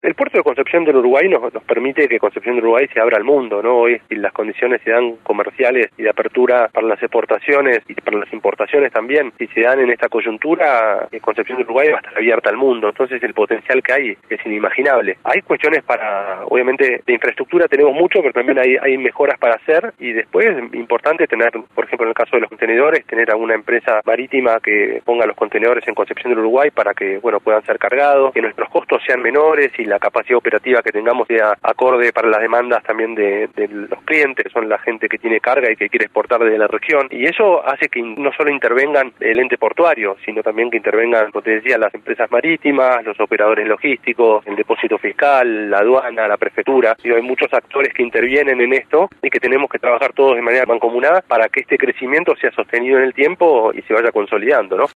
El puerto de Concepción del Uruguay nos permite que Concepción del Uruguay se abra al mundo, ¿no? Hoy, si las condiciones se dan comerciales y de apertura para las exportaciones y para las importaciones también, si se dan en esta coyuntura, Concepción del Uruguay va a estar abierta al mundo. Entonces el potencial que hay es inimaginable. Hay cuestiones obviamente, de infraestructura tenemos mucho, pero también hay mejoras para hacer, y después es importante tener, por ejemplo, en el caso de los contenedores, tener alguna empresa marítima que ponga los contenedores en Concepción del Uruguay para que, puedan ser cargados, que nuestros costos sean menores y la capacidad operativa que tengamos sea acorde para las demandas también de los clientes, son la gente que tiene carga y que quiere exportar desde la región, y eso hace que no solo intervengan el ente portuario, sino también que intervengan, como te decía, las empresas marítimas, los operadores logísticos, el depósito fiscal, la aduana, la prefectura. Hay muchos actores que intervienen en esto y que tenemos que trabajar todos de manera mancomunada para que este crecimiento sea sostenido en el tiempo y se vaya consolidando, ¿no?